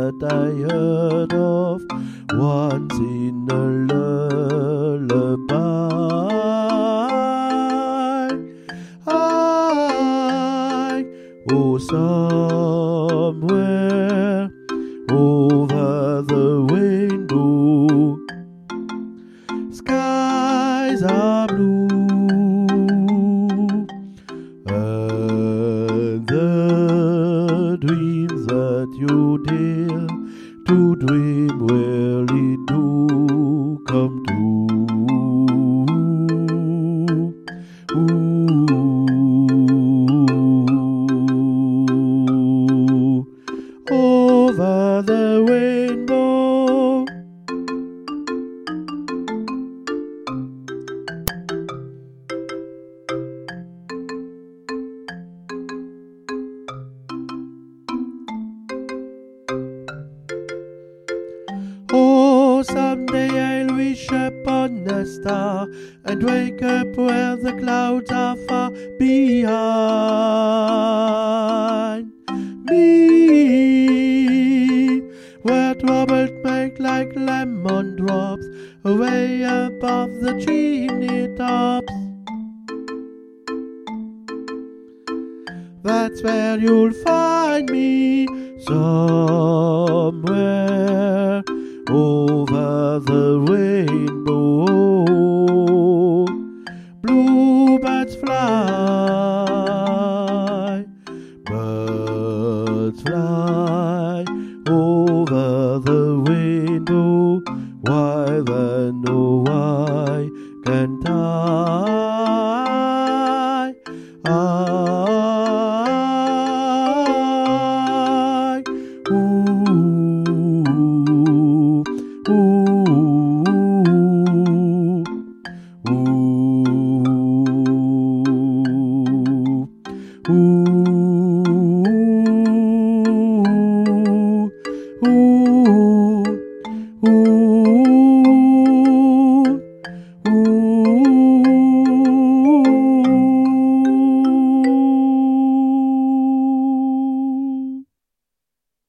that I heard of once in a lullaby. Oh, somewhere over the rainbow, skies are blue, and the dreams that you dare to dream really do come true. Over the rainbow, oh, someday I'll wish upon a star and wake up where the clouds are far behind me, where troubles make like lemon drops away above the chimney tops. That's where you'll find me, somewhere over the rainbow.